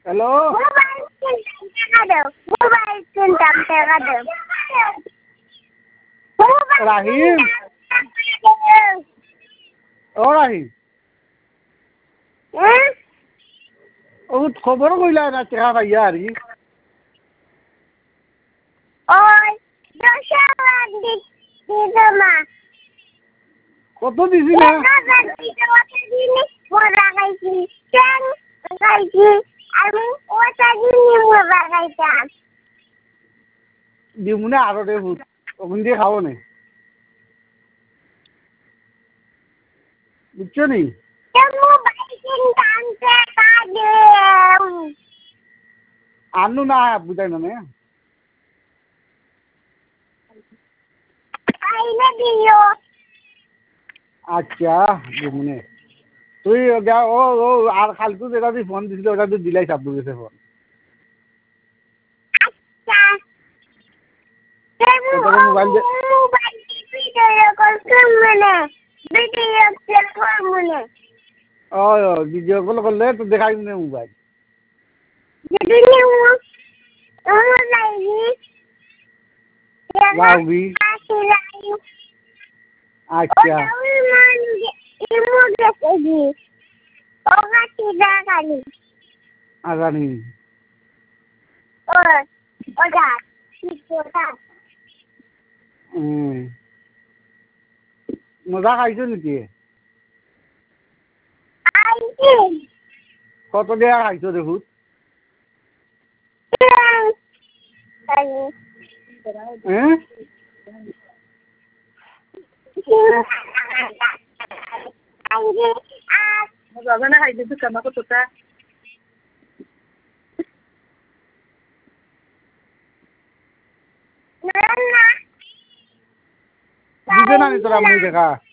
hello Rahim ओ राहीम ओ खबर কইলা না টেকা পাইয়া আরি ওই 10 দিতে মা কত দিছি না মজা খাইছি কেন খাইছি আমি ওটা দিনে মজা খাইতাম দিমুনে আরো দে ভূত ওখান দিয়ে খাবো না বুঝছো নি আনু না বুঝাই মানে আচ্ছা দিমুনে তুই ও আর খালতু যেটা তুই ফোন দিছিল ওটা তুই দিলাই চাপ গেছে ফোন মোবাইল ভিডিও কল করলে তো দেখাই না মোবাইল লাউবি আচ্ছা আগানি মজা খাইছো নাকি কত দেয়া খাইছো দেখুন Magana খাইছে তো কামা কতটা দিবে না তোরা মুই দেখা